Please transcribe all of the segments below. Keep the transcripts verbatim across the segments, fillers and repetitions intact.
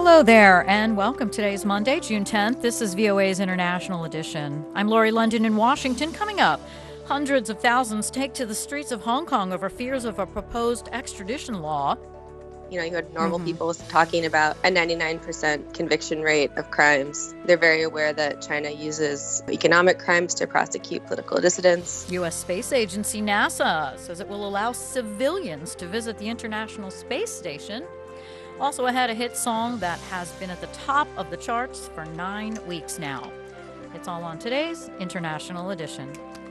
Hello there, and welcome. Today's Monday, June tenth. This is V O A's International Edition. I'm Lori London in Washington. Coming up, hundreds of thousands take to the streets of Hong Kong over fears of a proposed extradition law. You know, you had normal mm-hmm. people talking about a ninety-nine percent conviction rate of crimes. They're very aware that China uses economic crimes to prosecute political dissidents. U S Space Agency NASA says it will allow civilians to visit the International Space Station. Also ahead, a hit song that has been at the top of the charts for nine weeks now. It's all on today's International Edition.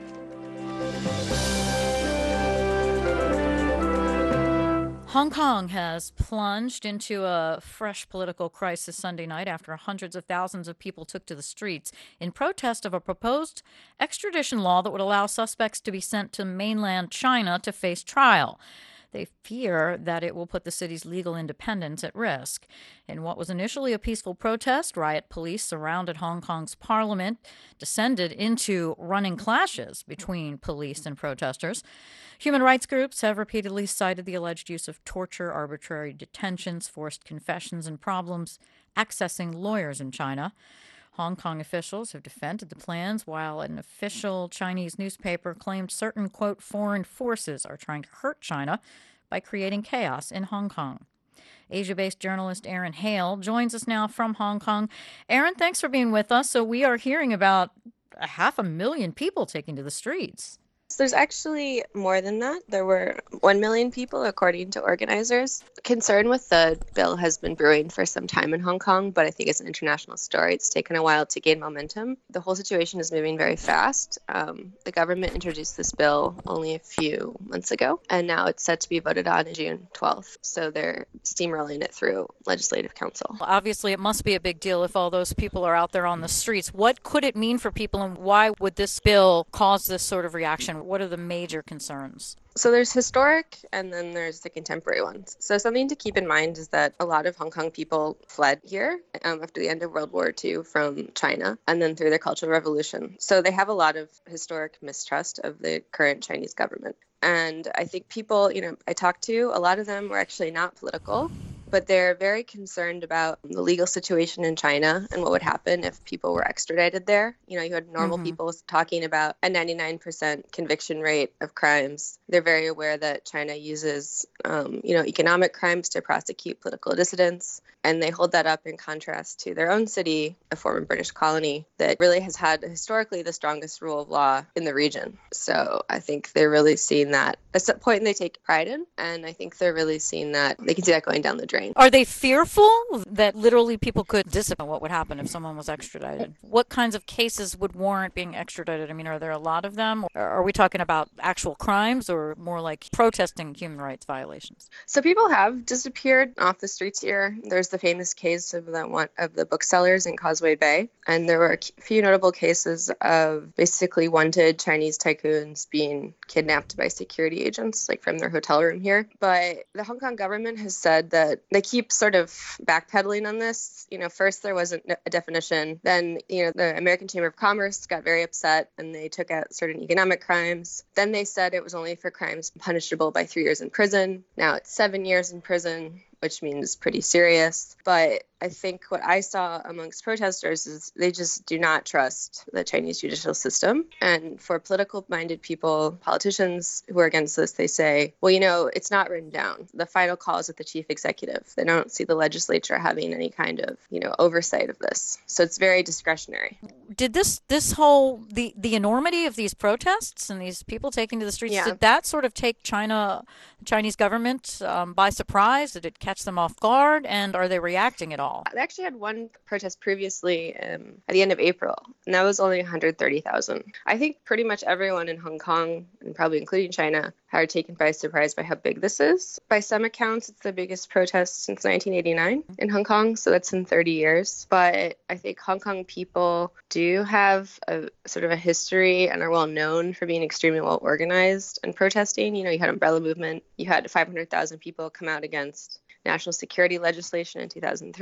Hong Kong has plunged into a fresh political crisis Sunday night after hundreds of thousands of people took to the streets in protest of a proposed extradition law that would allow suspects to be sent to mainland China to face trial. They fear that it will put the city's legal independence at risk. In what was initially a peaceful protest, riot police surrounded Hong Kong's parliament, descended into running clashes between police and protesters. Human rights groups have repeatedly cited the alleged use of torture, arbitrary detentions, forced confessions, and problems accessing lawyers in China. Hong Kong officials have defended the plans, while an official Chinese newspaper claimed certain, quote, foreign forces are trying to hurt China by creating chaos in Hong Kong. Asia-based journalist Erin Hale joins us now from Hong Kong. Erin, thanks for being with us. So we are hearing about a half a million people taking to the streets. There's actually more than that. There were one million people, according to organizers. Concern with the bill has been brewing for some time in Hong Kong, but I think it's an international story. It's taken a while to gain momentum. The whole situation is moving very fast. Um, the government introduced this bill only a few months ago, and now it's set to be voted on June twelfth. So they're steamrolling it through Legislative Council. Obviously, it must be a big deal if all those people are out there on the streets. What could it mean for people, and why would this bill cause this sort of reaction? What are the major concerns? So there's historic and then there's the contemporary ones. So something to keep in mind is that a lot of Hong Kong people fled here um, after the end of World War Two from China and then through their Cultural Revolution. So they have a lot of historic mistrust of the current Chinese government. And I think people, you know, I talked to, a lot of them were actually not political, but they're very concerned about the legal situation in China and what would happen if people were extradited there. You know, you had normal mm-hmm. people talking about a ninety-nine percent conviction rate of crimes. They're very aware that China uses, um, you know, economic crimes to prosecute political dissidents. And they hold that up in contrast to their own city, a former British colony, that really has had historically the strongest rule of law in the region. So I think they're really seeing that. That's a point they take pride in. And I think they're really seeing that. They can see that going down the drain. Are they fearful that literally people could disappear? What would happen if someone was extradited? What kinds of cases would warrant being extradited? I mean, are there a lot of them? Or are we talking about actual crimes or more like protesting human rights violations? So people have disappeared off the streets here. There's the famous case of the one of the booksellers in Causeway Bay, and there were a few notable cases of basically wanted Chinese tycoons being kidnapped by security agents, like from their hotel room here. But the Hong Kong government has said that they keep sort of backpedaling on this. You know, first there wasn't a definition, then you know the American Chamber of Commerce got very upset and they took out certain economic crimes. Then they said it was only for crimes punishable by three years in prison. Now it's seven years in prison, which means pretty serious. But I think what I saw amongst protesters is they just do not trust the Chinese judicial system. And for political-minded people, politicians who are against this, they say, well, you know, it's not written down. The final call is with the chief executive. They don't see the legislature having any kind of, you know, oversight of this. So it's very discretionary. Did this this whole, the, the enormity of these protests and these people taking to the streets, yeah. did that sort of take China, the Chinese government um, by surprise? Did it catch them off guard? And are they reacting at all? They actually had one protest previously um, at the end of April, and that was only one hundred thirty thousand. I think pretty much everyone in Hong Kong, and probably including China, are taken by surprise by how big this is. By some accounts, it's the biggest protest since nineteen eighty-nine in Hong Kong, so that's in thirty years. But I think Hong Kong people do have a sort of a history and are well known for being extremely well organized and protesting. You know, you had Umbrella Movement, you had five hundred thousand people come out against national security legislation in two thousand three.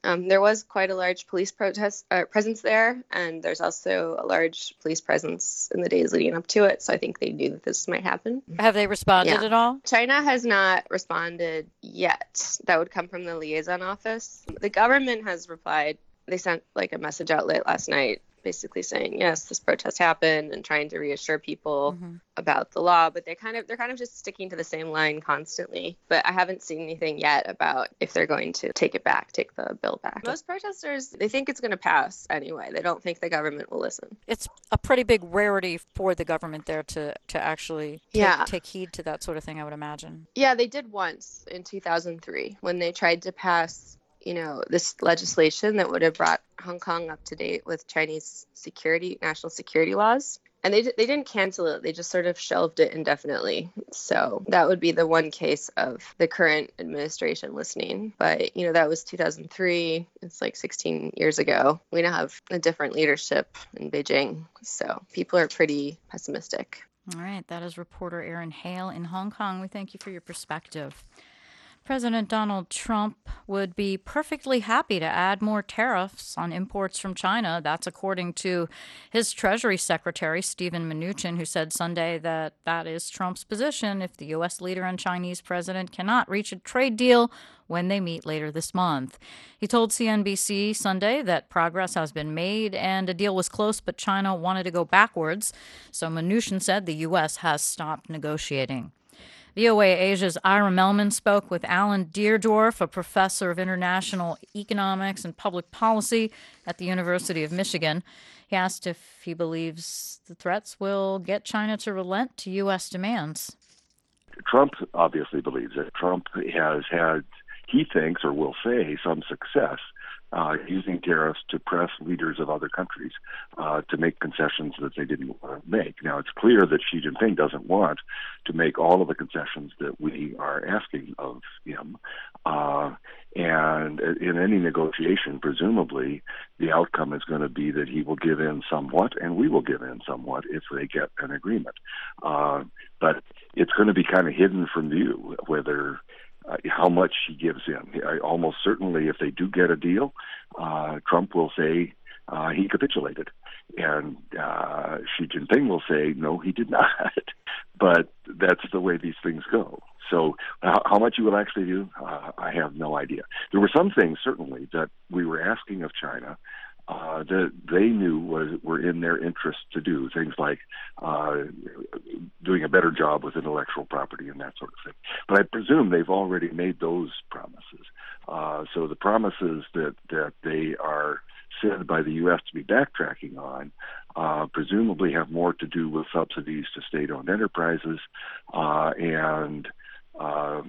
Um, there was quite a large police protest uh, presence there, and there's also a large police presence in the days leading up to it. So I think they knew that this might happen. Have they responded Yeah. at all? China has not responded yet. That would come from the liaison office. The government has replied. They sent like a message out late last night, basically saying, yes, this protest happened and trying to reassure people mm-hmm. about the law. But they kind of they're kind of just sticking to the same line constantly. But I haven't seen anything yet about if they're going to take it back, take the bill back. Most protesters, they think it's going to pass anyway. They don't think the government will listen. It's a pretty big rarity for the government there to, to actually take, yeah. take heed to that sort of thing, I would imagine. Yeah, they did once in two thousand three when they tried to pass you know, this legislation that would have brought Hong Kong up to date with Chinese security, national security laws. And they they didn't cancel it. They just sort of shelved it indefinitely. So that would be the one case of the current administration listening. But, you know, that was two thousand three. It's like sixteen years ago. We now have a different leadership in Beijing. So people are pretty pessimistic. All right. That is reporter Erin Hale in Hong Kong. We thank you for your perspective. President Donald Trump would be perfectly happy to add more tariffs on imports from China. That's according to his Treasury Secretary, Steven Mnuchin, who said Sunday that that is Trump's position if the U S leader and Chinese president cannot reach a trade deal when they meet later this month. He told C N B C Sunday that progress has been made and a deal was close, but China wanted to go backwards. So Mnuchin said the U S has stopped negotiating. V O A Asia's Ira Melman spoke with Alan Deardorff, a professor of international economics and public policy at the University of Michigan. He asked if he believes the threats will get China to relent to U S demands. Trump obviously believes it. Trump has had, he thinks or will say, some success Uh, using tariffs to press leaders of other countries uh, to make concessions that they didn't want to make. Now, it's clear that Xi Jinping doesn't want to make all of the concessions that we are asking of him. Uh, and in any negotiation, presumably, the outcome is going to be that he will give in somewhat and we will give in somewhat if they get an agreement. Uh, but it's going to be kind of hidden from view whether Uh, how much he gives in. I, almost certainly, if they do get a deal, uh, Trump will say uh, he capitulated. And uh, Xi Jinping will say, no, he did not. But that's the way these things go. So how, how much he will actually do, uh, I have no idea. There were some things, certainly, that we were asking of China Uh, that they knew was were in their interest to do, things like uh, doing a better job with intellectual property and that sort of thing. But I presume they've already made those promises. Uh, so the promises that, that they are said by the U S to be backtracking on uh, presumably have more to do with subsidies to state-owned enterprises. Uh, and um,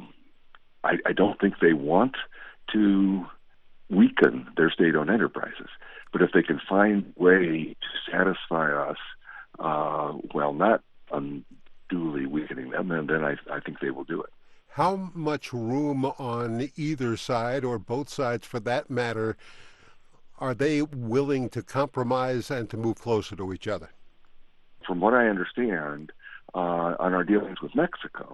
I, I don't think they want to weaken their state-owned enterprises. But if they can find a way to satisfy us, uh, while not unduly weakening them, then, then I, I think they will do it. How much room on either side, or both sides for that matter, are they willing to compromise and to move closer to each other? From what I understand, uh, on our dealings with Mexico,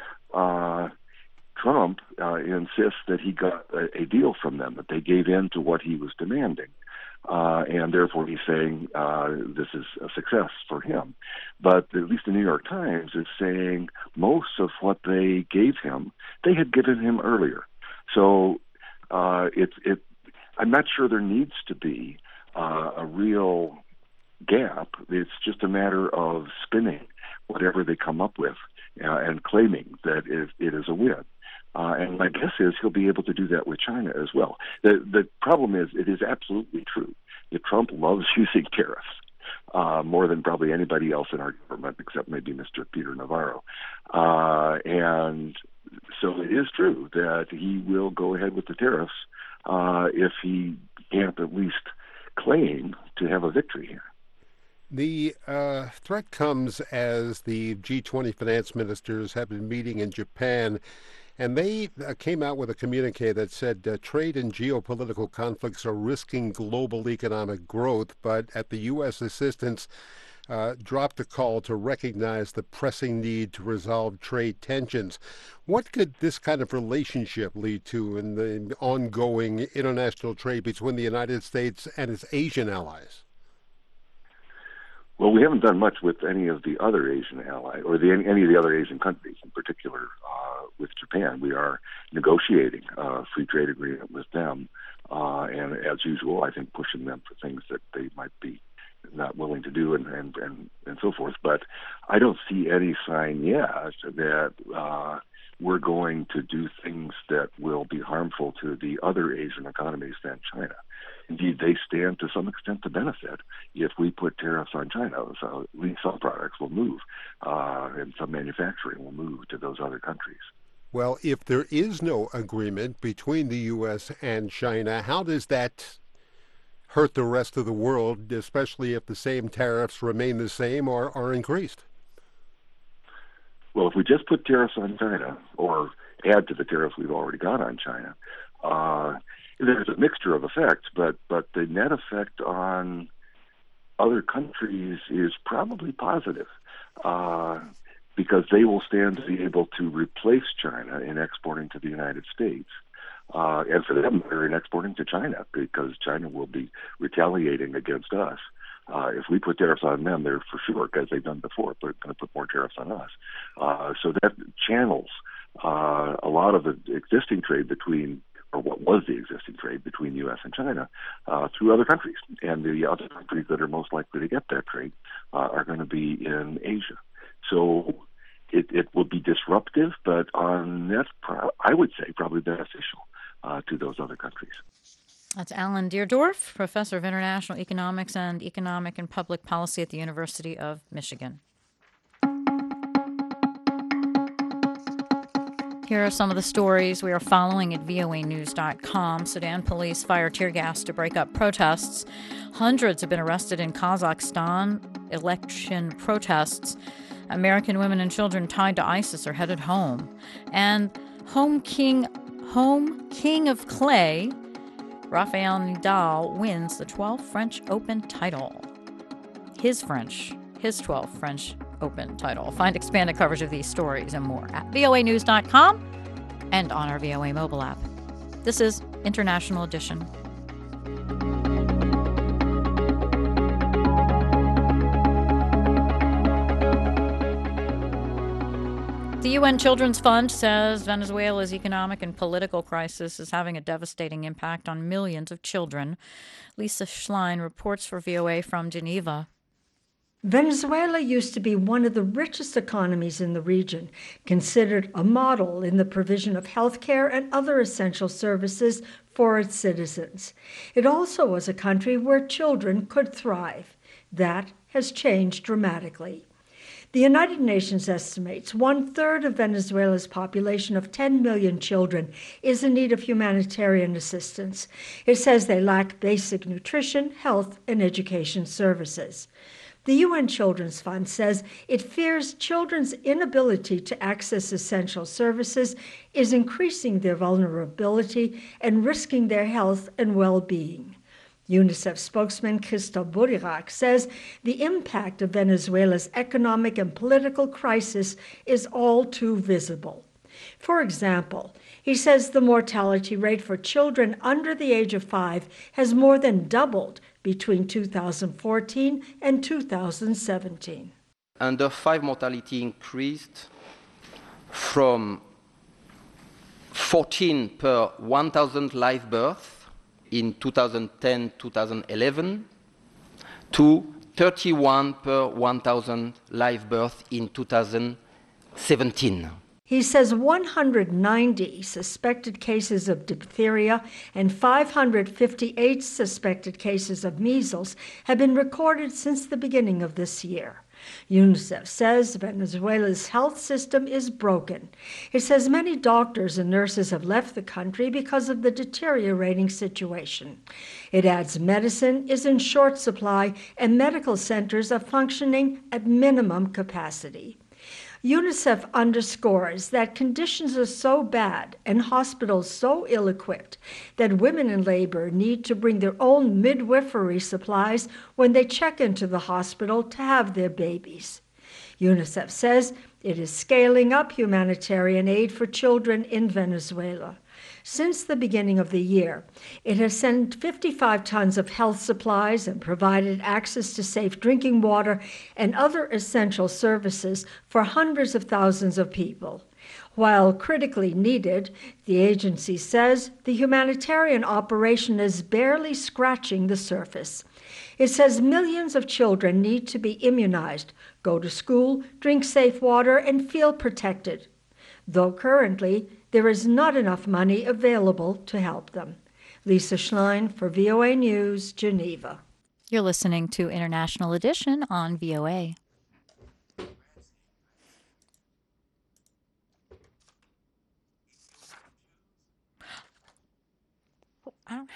uh, Trump uh, insists that he got a, a deal from them, that they gave in to what he was demanding. Uh, and therefore he's saying uh, this is a success for him. But at least the New York Times is saying most of what they gave him, they had given him earlier. So uh, it, it, I'm not sure there needs to be uh, a real gap. It's just a matter of spinning whatever they come up with uh, and claiming that it, it is a win. Uh, and my guess is he'll be able to do that with China as well. The the problem is, it is absolutely true that Trump loves using tariffs uh, more than probably anybody else in our government, except maybe Mister Peter Navarro. Uh, and so it is true that he will go ahead with the tariffs uh, if he can't at least claim to have a victory here. The uh, threat comes as the G twenty finance ministers have been meeting in Japan. And they uh, came out with a communique that said uh, trade and geopolitical conflicts are risking global economic growth, but at the U S assistance, uh, dropped a call to recognize the pressing need to resolve trade tensions. What could this kind of relationship lead to in the ongoing international trade between the United States and its Asian allies? Well, we haven't done much with any of the other Asian allies, or the, any of the other Asian countries, in particular uh, with Japan. We are negotiating a free trade agreement with them, uh, and as usual, I think pushing them for things that they might be not willing to do, and and, and, and so forth. But I don't see any sign yet that uh, we're going to do things that will be harmful to the other Asian economies than China. Indeed, they stand to some extent to benefit if we put tariffs on China. So at least some products will move, uh, and some manufacturing will move to those other countries. Well, if there is no agreement between the U S and China, how does that hurt the rest of the world, especially if the same tariffs remain the same or are increased? Well, if we just put tariffs on China, or add to the tariffs we've already got on China, uh, there's a mixture of effects, but, but the net effect on other countries is probably positive, uh, because they will stand to be able to replace China in exporting to the United States. Uh, and for them, they're in exporting to China, because China will be retaliating against us. Uh, if we put tariffs on them, they're for sure, because they've done before, but going to put more tariffs on us. Uh, so that channels uh, a lot of the existing trade between, or what was the existing trade between U S and China, uh, through other countries. And the other countries that are most likely to get that trade uh, are going to be in Asia. So it, it will be disruptive, but on net, I would say probably beneficial uh, to those other countries. That's Alan Deerdorf, Professor of International Economics and Economic and Public Policy at the University of Michigan. Here are some of the stories we are following at V O A news dot com. Sudan police fire tear gas to break up protests. Hundreds have been arrested in Kazakhstan. Election protests. American women and children tied to ISIS are headed home. And home king, home king of clay, Rafael Nadal, wins the twelfth French Open title. His French, his twelfth French Open title. Find expanded coverage of these stories and more at V O A news dot com and on our V O A mobile app. This is International Edition. The U N Children's Fund says Venezuela's economic and political crisis is having a devastating impact on millions of children. Lisa Schlein reports for V O A from Geneva. Venezuela used to be one of the richest economies in the region, considered a model in the provision of health care and other essential services for its citizens. It also was a country where children could thrive. That has changed dramatically. The United Nations estimates one-third of Venezuela's population of ten million children is in need of humanitarian assistance. It says they lack basic nutrition, health, and education services. The U N Children's Fund says it fears children's inability to access essential services is increasing their vulnerability and risking their health and well-being. UNICEF spokesman Christo Burirak says the impact of Venezuela's economic and political crisis is all too visible. For example, he says the mortality rate for children under the age of five has more than doubled between two thousand fourteen and two thousand seventeen. Under five mortality increased from fourteen per one thousand live births in two thousand ten to two thousand eleven to thirty-one per one thousand live births in two thousand seventeen. He says one hundred ninety suspected cases of diphtheria and five hundred fifty-eight suspected cases of measles have been recorded since the beginning of this year. UNICEF says Venezuela's health system is broken. It says many doctors and nurses have left the country because of the deteriorating situation. It adds medicine is in short supply and medical centers are functioning at minimum capacity. UNICEF underscores that conditions are so bad and hospitals so ill-equipped that women in labor need to bring their own midwifery supplies when they check into the hospital to have their babies. UNICEF says it is scaling up humanitarian aid for children in Venezuela. Since the beginning of the year, it has sent fifty-five tons of health supplies and provided access to safe drinking water and other essential services for hundreds of thousands of people. While critically needed, the agency says the humanitarian operation is barely scratching the surface. It says millions of children need to be immunized, go to school, drink safe water, and feel protected, though currently there is not enough money available to help them. Lisa Schlein for V O A News, Geneva. You're listening to International Edition on V O A. I don't have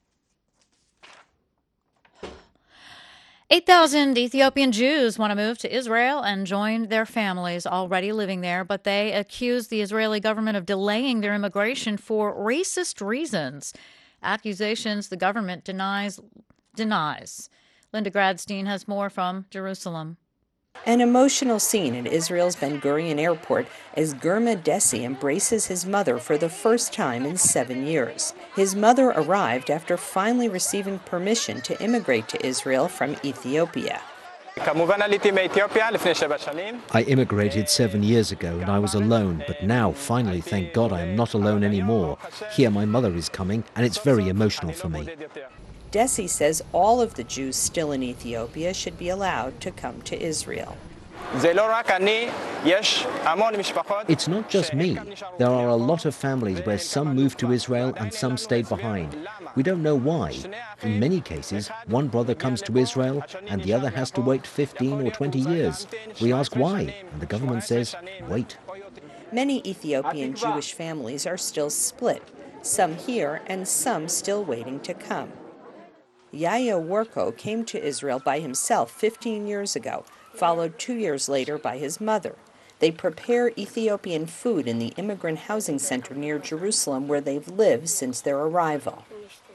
it. eight thousand Ethiopian Jews want to move to Israel and join their families already living there, but they accuse the Israeli government of delaying their immigration for racist reasons. Accusations the government denies. denies. Linda Gradstein has more from Jerusalem. An emotional scene at Israel's Ben Gurion Airport as Germa Desi embraces his mother for the first time in seven years. His mother arrived after finally receiving permission to immigrate to Israel from Ethiopia. I immigrated seven years ago and I was alone, but now, finally, thank God, I am not alone anymore. Here my mother is coming, and it's very emotional for me. Desi says all of the Jews still in Ethiopia should be allowed to come to Israel. It's not just me. There are a lot of families where some moved to Israel and some stayed behind. We don't know why. In many cases, one brother comes to Israel and the other has to wait fifteen or twenty years. We ask why, and the government says, wait. Many Ethiopian Jewish families are still split, some here and some still waiting to come. Yaya Worko came to Israel by himself fifteen years ago, followed two years later by his mother. They prepare Ethiopian food in the immigrant housing center near Jerusalem where they've lived since their arrival.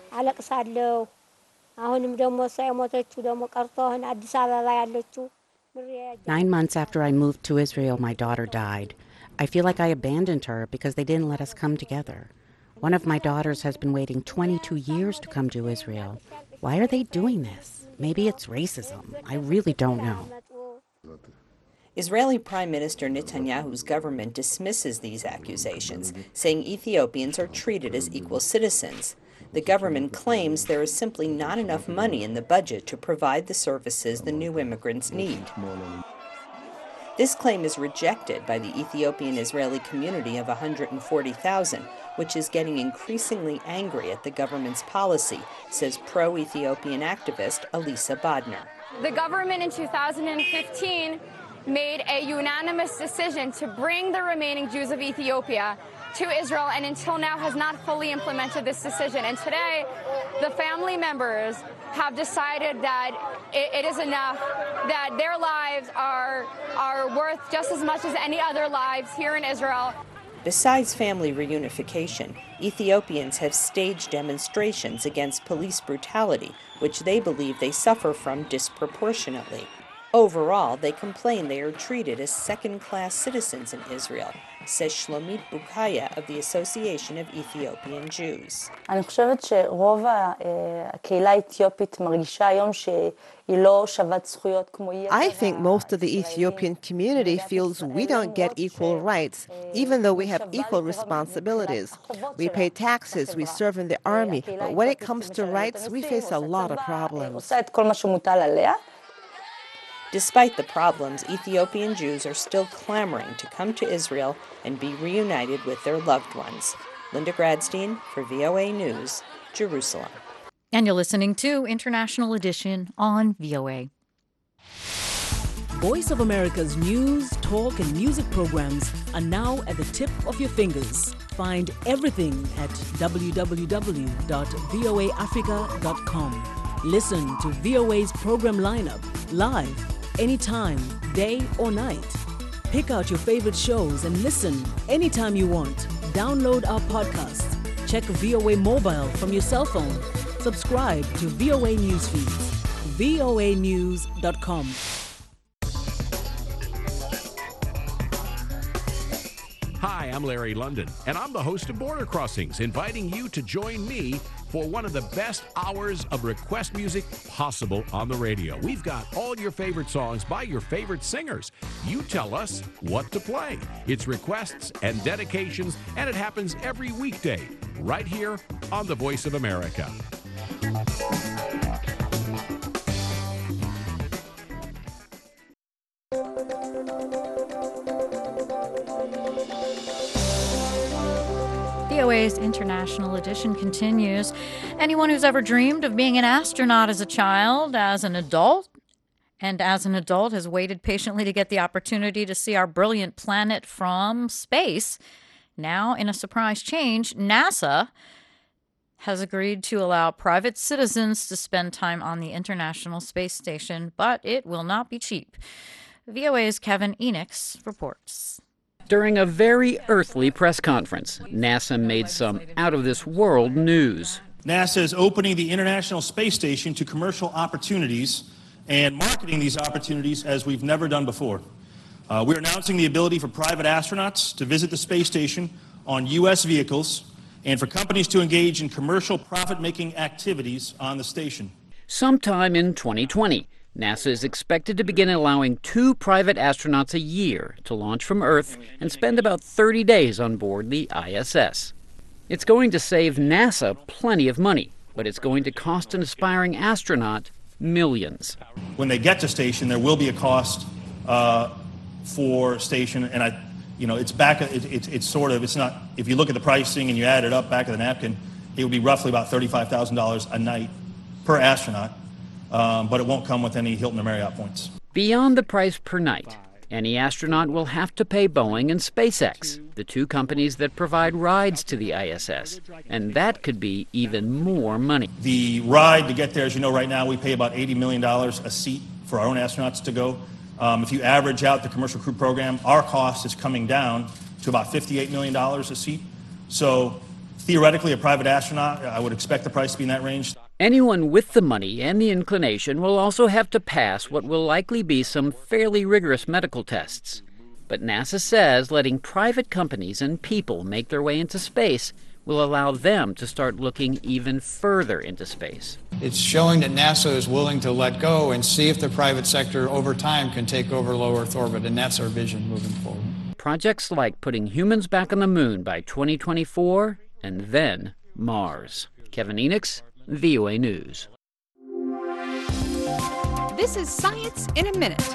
Nine months after I moved to Israel, my daughter died. I feel like I abandoned her because they didn't let us come together. One of my daughters has been waiting twenty-two years to come to Israel. Why are they doing this? Maybe it's racism. I really don't know. Israeli Prime Minister Netanyahu's government dismisses these accusations, saying Ethiopians are treated as equal citizens. The government claims there is simply not enough money in the budget to provide the services the new immigrants need. This claim is rejected by the Ethiopian-Israeli community of one hundred forty thousand, which is getting increasingly angry at the government's policy, says pro-Ethiopian activist Elisa Bodner. The government in two thousand fifteen made a unanimous decision to bring the remaining Jews of Ethiopia to Israel, and until now has not fully implemented this decision. And today, the family members have decided that it, it is enough, that their lives are, are worth just as much as any other lives here in Israel. Besides family reunification, Ethiopians have staged demonstrations against police brutality, which they believe they suffer from disproportionately. Overall, they complain they are treated as second-class citizens in Israel, says Shlomit Bukhaya of the Association of Ethiopian Jews. I think most of the Ethiopian community feels we don't get equal rights, even though we have equal responsibilities. We pay taxes, we serve in the army, but when it comes to rights, we face a lot of problems. Despite the problems, Ethiopian Jews are still clamoring to come to Israel and be reunited with their loved ones. Linda Gradstein for V O A News, Jerusalem. And you're listening to International Edition on V O A. Voice of America's news, talk, and music programs are now at the tip of your fingers. Find everything at w w w dot v o a africa dot com. Listen to V O A's program lineup live, anytime, day or night. Pick out your favorite shows and listen anytime you want. Download our podcasts. Check V O A Mobile from your cell phone. Subscribe to V O A News Feeds. V O A news dot com. Hi, I'm Larry London, and I'm the host of Border Crossings, inviting you to join me for one of the best hours of request music possible on the radio. We've got all your favorite songs by your favorite singers. You tell us what to play. It's requests and dedications, and it happens every weekday right here on The Voice of America. V O A's International Edition continues. Anyone who's ever dreamed of being an astronaut as a child, as an adult, and as an adult has waited patiently to get the opportunity to see our brilliant planet from space. Now, in a surprise change, NASA has agreed to allow private citizens to spend time on the International Space Station, but it will not be cheap. V O A's Kevin Enix reports. During a very earthly press conference, NASA made some out-of-this-world news. NASA is opening the International Space Station to commercial opportunities and marketing these opportunities as we've never done before. Uh, we're announcing the ability for private astronauts to visit the space station on U S vehicles and for companies to engage in commercial profit-making activities on the station. Sometime in twenty twenty, NASA is expected to begin allowing two private astronauts a year to launch from Earth and spend about thirty days on board the I S S. It's going to save NASA plenty of money, but it's going to cost an aspiring astronaut millions. When they get to station, there will be a cost uh, for station, and I, you know, it's back. It, it, it's sort of. It's not. If you look at the pricing and you add it up back of the napkin, it would be roughly about thirty-five thousand dollars a night per astronaut. Um, but it won't come with any Hilton or Marriott points. Beyond the price per night, any astronaut will have to pay Boeing and SpaceX, the two companies that provide rides to the I S S, and that could be even more money. The ride to get there, as you know, right now we pay about eighty million dollars a seat for our own astronauts to go. Um, if you average out the commercial crew program, our cost is coming down to about fifty-eight million dollars a seat. So theoretically, a private astronaut, I would expect the price to be in that range. Anyone with the money and the inclination will also have to pass what will likely be some fairly rigorous medical tests. But NASA says letting private companies and people make their way into space will allow them to start looking even further into space. It's showing that NASA is willing to let go and see if the private sector over time can take over low Earth orbit, and that's our vision moving forward. Projects like putting humans back on the moon by twenty twenty-four and then Mars. Kevin Enix, V O A News. This is Science in a Minute.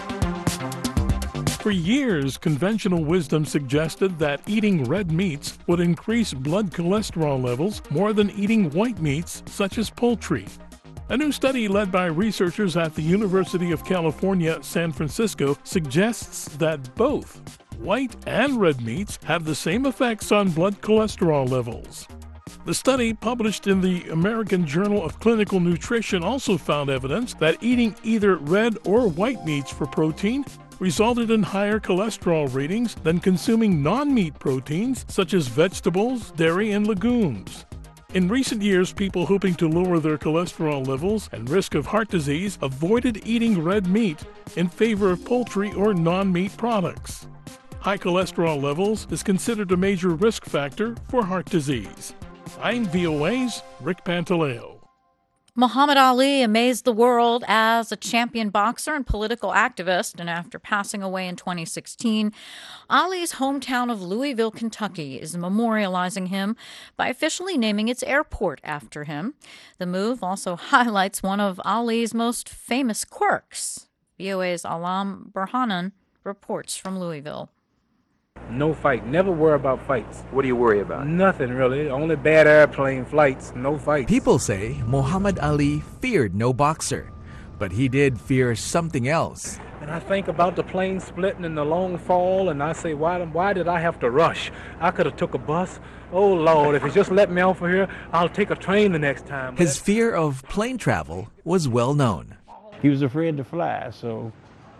For years, conventional wisdom suggested that eating red meats would increase blood cholesterol levels more than eating white meats, such as poultry. A new study led by researchers at the University of California, San Francisco, suggests that both white and red meats have the same effects on blood cholesterol levels. The study, published in the American Journal of Clinical Nutrition, also found evidence that eating either red or white meats for protein resulted in higher cholesterol readings than consuming non-meat proteins such as vegetables, dairy, and legumes. In recent years, people hoping to lower their cholesterol levels and risk of heart disease avoided eating red meat in favor of poultry or non-meat products. High cholesterol levels is considered a major risk factor for heart disease. I'm V O A's Rick Pantaleo. Muhammad Ali amazed the world as a champion boxer and political activist, and after passing away in twenty sixteen, Ali's hometown of Louisville, Kentucky is memorializing him by officially naming its airport after him. The move also highlights one of Ali's most famous quirks. V O A's Alam Burhanan reports from Louisville. No fight. Never worry about fights. What do you worry about? Nothing really. Only bad airplane flights. No fights. People say Muhammad Ali feared no boxer, but he did fear something else. And I think about the plane splitting and the long fall, and I say, why, why did I have to rush? I could have took a bus. Oh, Lord, if you just let me off of here, I'll take a train the next time. His fear of plane travel was well known. He was afraid to fly, so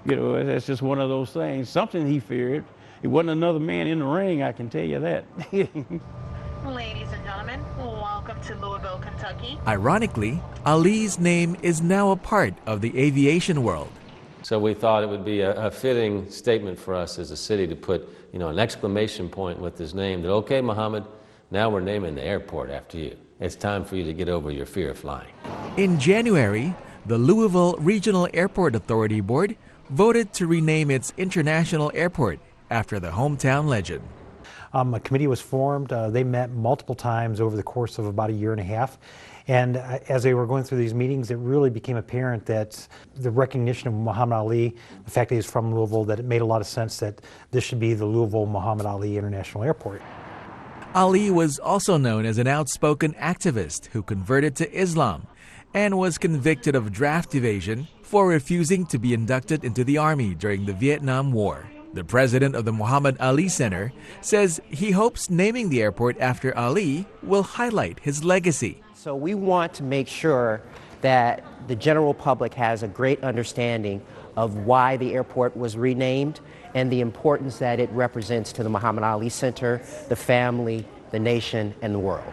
You know, it's just one of those things. Something he feared. It wasn't another man in the ring, I can tell you that. Ladies and gentlemen, welcome to Louisville, Kentucky. Ironically, Ali's name is now a part of the aviation world. So we thought it would be a, a fitting statement for us as a city to put, you know, an exclamation point with his name that, okay, Mohammed, now we're naming the airport after you. It's time for you to get over your fear of flying. In January, the Louisville Regional Airport Authority Board voted to rename its international airport after the hometown legend. Um, a committee was formed. Uh, they met multiple times over the course of about a year and a half. And uh, as they were going through these meetings, it really became apparent that the recognition of Muhammad Ali, the fact that he's from Louisville, that it made a lot of sense that this should be the Louisville Muhammad Ali International Airport. Ali was also known as an outspoken activist who converted to Islam and was convicted of draft evasion for refusing to be inducted into the Army during the Vietnam War. The president of the Muhammad Ali Center says he hopes naming the airport after Ali will highlight his legacy. So we want to make sure that the general public has a great understanding of why the airport was renamed and the importance that it represents to the Muhammad Ali Center, the family, the nation, and the world.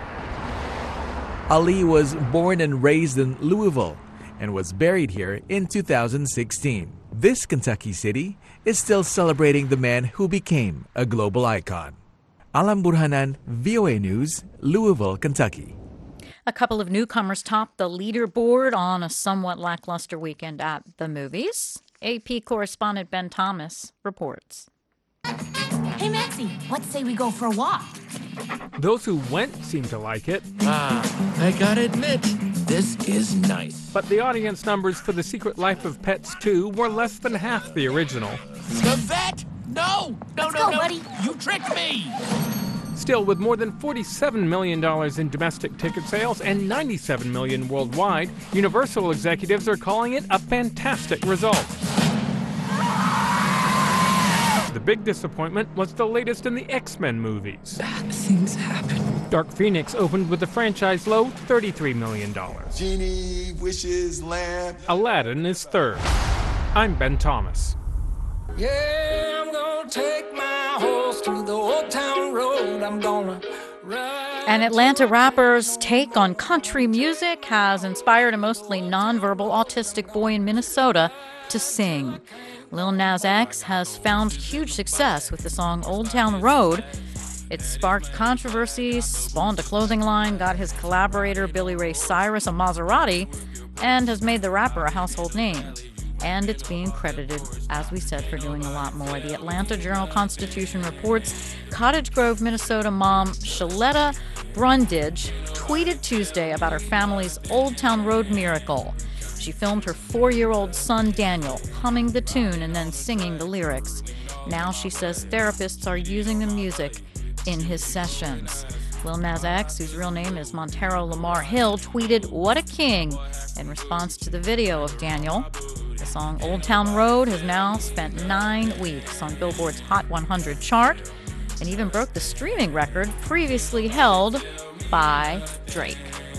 Ali was born and raised in Louisville and was buried here in two thousand sixteen. This Kentucky city is still celebrating the man who became a global icon. Alam Burhanan, V O A News, Louisville, Kentucky. A couple of newcomers topped the leaderboard on a somewhat lackluster weekend at the movies. A P correspondent Ben Thomas reports. Hey, Maxie, let's say we go for a walk. Those who went seem to like it. Ah, I gotta admit, this is nice. But the audience numbers for The Secret Life of Pets two were less than half the original. The vet? No! No, Let's no, go, no! buddy. You tricked me! Still, with more than forty-seven million dollars in domestic ticket sales and ninety-seven million dollars worldwide, Universal executives are calling it a fantastic result. The big disappointment was the latest in the X-Men movies. Bad things happen. Dark Phoenix opened with the franchise low thirty-three million dollars. Genie wishes lamp. Aladdin is third. I'm Ben Thomas. Yeah, I'm gonna take my horse to the old town road. I'm gonna ride. An Atlanta rapper's take on country music has inspired a mostly nonverbal autistic boy in Minnesota to sing. Lil Nas X has found huge success with the song Old Town Road. It sparked controversy, spawned a clothing line, got his collaborator Billy Ray Cyrus a Maserati, and has made the rapper a household name. And it's being credited, as we said, for doing a lot more. The Atlanta Journal-Constitution reports Cottage Grove, Minnesota mom Shaletta Brundage tweeted Tuesday about her family's Old Town Road miracle. She filmed her four-year-old son, Daniel, humming the tune and then singing the lyrics. Now she says therapists are using the music in his sessions. Lil Nas X, whose real name is Montero Lamar Hill, tweeted, "What a king," in response to the video of Daniel. The song Old Town Road has now spent nine weeks on Billboard's Hot one hundred chart and even broke the streaming record previously held by Drake.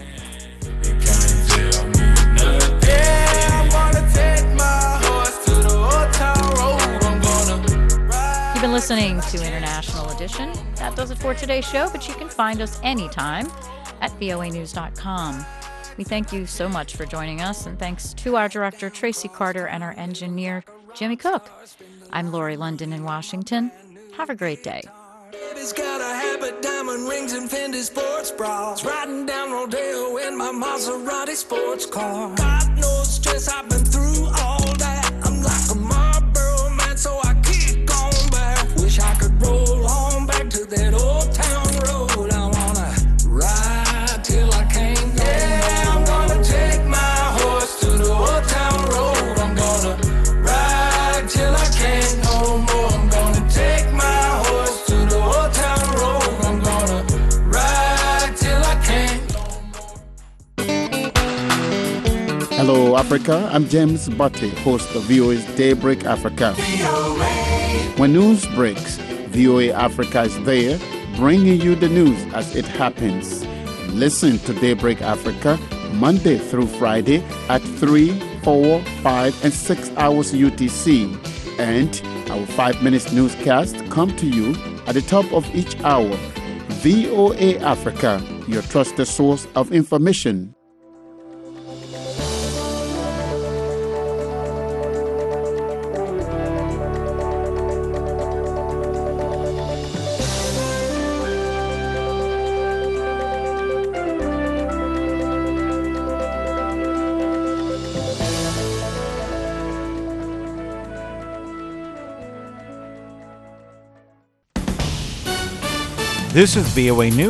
You've been listening to International Edition. That does it for today's show, but you can find us anytime at V O A news dot com. We thank you so much for joining us, and thanks to our director, Tracy Carter, and our engineer, Jimmy Cook. I'm Lori London in Washington. Have a great day. Baby's got a habit, diamond rings and Fendi sports bras. Riding down Rodeo in my Maserati sports car. God knows stress, I've been through all that. I'm like a Marlboro man, so I keep going back. Wish I could roll on back to that old town road. I wanna ride till I can't go. Yeah, I'm gonna take my horse to the old town road. I'm gonna ride till I can't no more. I'm gonna take my horse to the old town road. I'm gonna ride till I can't. Hello, Africa. I'm James Butte, host of V O A's Daybreak Africa. When news breaks, V O A Africa is there, bringing you the news as it happens. Listen to Daybreak Africa Monday through Friday at three, four, five, and six hours U T C. And our five minutes newscast come to you at the top of each hour. V O A Africa, your trusted source of information. This is V O A News.